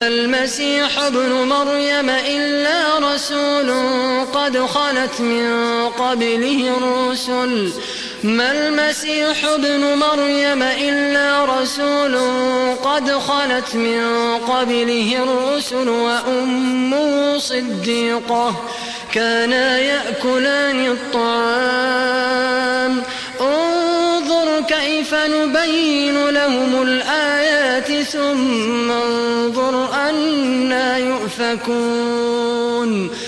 المسيح ابن مريم إلا رسول قد خلت من قبله الرسل ما المسيح ابن مريم إلا رسول قد خلت من قبله الرسل وأمه صديقة كانا يأكلان الطعام انظر كيف نبين لهم الآيات ثم انظر أنى يؤفكون